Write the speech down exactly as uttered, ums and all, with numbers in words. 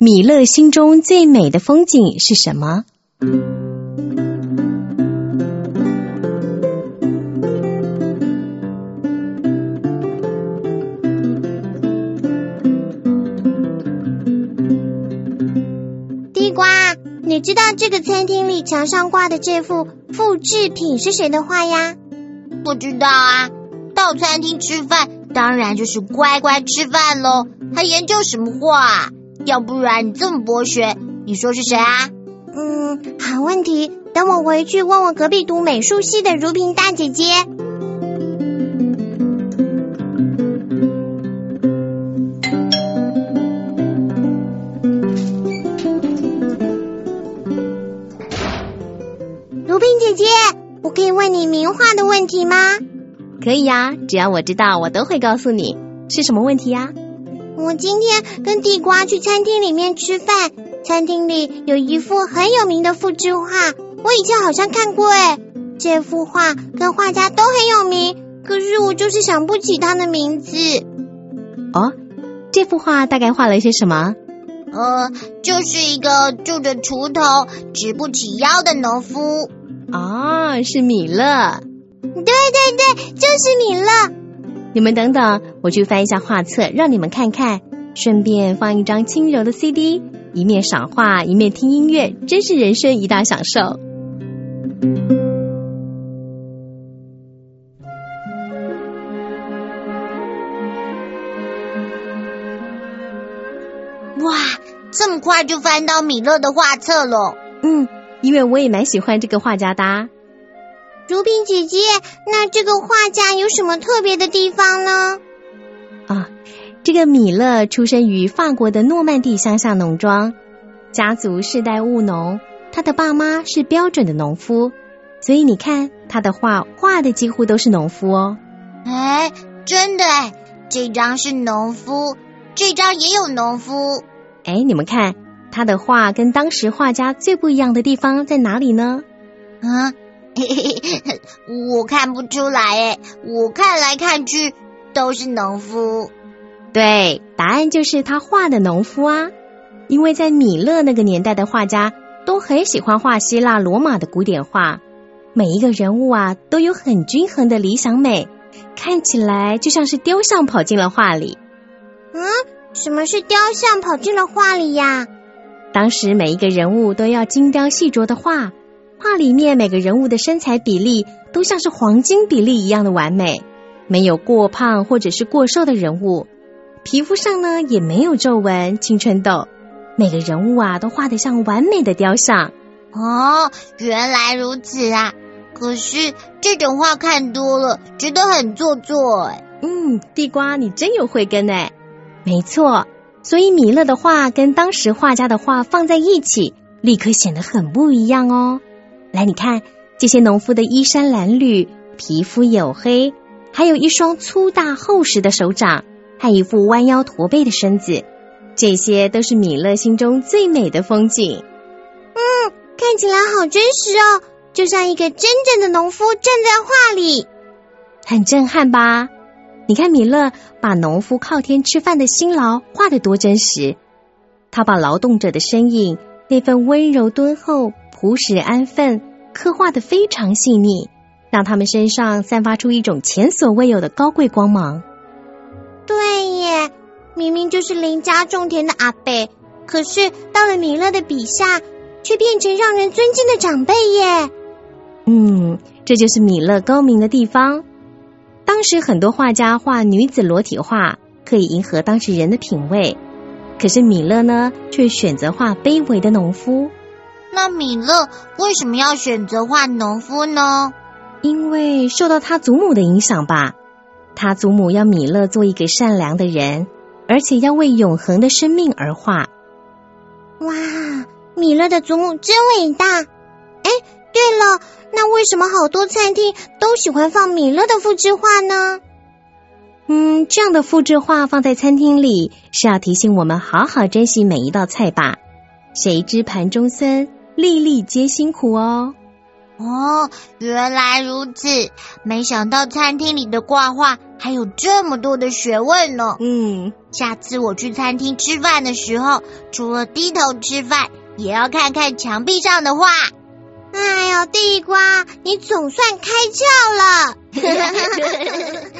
米勒心中最美的风景是什么？ 地瓜，你知道这个餐厅里墙上挂的这幅复制品是谁的画呀？ 不知道啊，到餐厅吃饭当然就是乖乖吃饭咯，还研究什么画啊？要不然你这么博学，你说是谁啊？ 嗯，好问题，等我回去问问隔壁读美术系的如萍大姐姐。如萍姐姐，我可以问你名画的问题吗？ 可以呀，只要我知道，我都会告诉你。是什么问题呀？ 我今天跟地瓜去餐厅里面吃饭，餐厅里有一幅很有名的复制画，我以前好像看过诶。这幅画跟画家都很有名，可是我就是想不起他的名字。 哦，这幅画大概画了些什么？ 呃，就是一个拄着锄头直不起腰的农夫。 哦，是米勒。 对对对，就是米勒。 你们等等，我去翻一下画册，让你们看看，顺便放一张轻柔的 C D， 一面赏画，一面听音乐，真是人生一大享受。 哇，这么快就翻到米勒的画册了。 嗯，因为我也蛮喜欢这个画家的啊。 如萍姐姐，那这个画家有什么特别的地方呢？ 啊，这个米勒出生于法国的诺曼底乡下农庄，家族世代务农，他的爸妈是标准的农夫，所以你看他的画画的几乎都是农夫哦。 哎，真的哎，这张是农夫，这张也有农夫。 哎，你们看他的画跟当时画家最不一样的地方在哪里呢？ 嗯，嘿嘿嘿，我看不出来诶，我看来看去都是农夫。 对，答案就是他画的农夫啊。因为在米勒那个年代的画家都很喜欢画希腊罗马的古典画，每一个人物啊都有很均衡的理想美，看起来就像是雕像跑进了画里。 嗯，什么是雕像跑进了画里呀？ 当时每一个人物都要精雕细琢的画，画里面每个人物的身材比例都像是黄金比例一样的完美，没有过胖或者是过瘦的人物，皮肤上呢也没有皱纹、青春痘，每个人物啊都画得像完美的雕像。 哦，原来如此啊！可是这种画看多了，觉得很做作哎。 嗯，地瓜你真有慧根哎。没错，所以米勒的画跟当时画家的画放在一起，立刻显得很不一样哦。来，你看这些农夫的衣衫褴褛，皮肤黝黑，还有一双粗大厚实的手掌，和一副弯腰驼背的身子，这些都是米勒心中最美的风景。 嗯，看起来好真实哦，就像一个真正的农夫站在画里。 很震撼吧？你看米勒把农夫靠天吃饭的辛劳画得多真实，他把劳动者的身影，那份温柔敦厚、朴实安分刻画得非常细腻，让他们身上散发出一种前所未有的高贵光芒。 对耶，明明就是邻家种田的阿伯，可是到了米勒的笔下，却变成让人尊敬的长辈耶。 嗯，这就是米勒高明的地方。当时很多画家画女子裸体画，可以迎合当时人的品味，可是米勒呢，却选择画卑微的农夫。 那米勒为什么要选择画农夫呢？ 因为受到他祖母的影响吧。他祖母要米勒做一个善良的人，而且要为永恒的生命而画。 哇，米勒的祖母真伟大。哎，对了，那为什么好多餐厅都喜欢放米勒的复制画呢？ 嗯，这样的复制画放在餐厅里，是要提醒我们好好珍惜每一道菜吧。谁知盘中餐，粒粒皆辛苦哦。 哦，原来如此，没想到餐厅里的挂画还有这么多的学问呢。 嗯， 下次我去餐厅吃饭的时候，除了低头吃饭，也要看看墙壁上的画。 哎呦，地瓜，你总算开窍了。